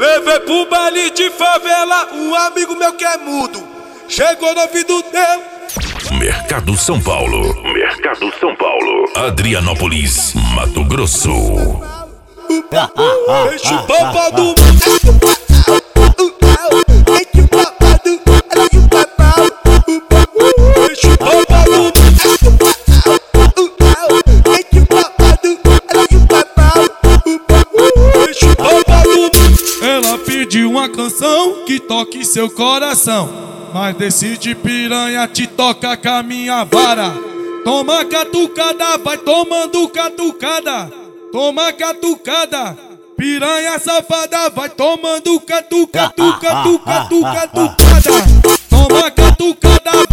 Levei pro baile de favela um amigo meu que é mudo. Chegou no ouvido dele. Mercado São Paulo. Mercado São Paulo. Adrianópolis, Mato Grosso. Enche o papo do Ela pediu uma canção que toque seu coração, mas decide piranha te toca com a minha vara. Toma catucada, vai tomando catucada. Toma catucada, piranha safada, vai tomando catucada. Toma catucada,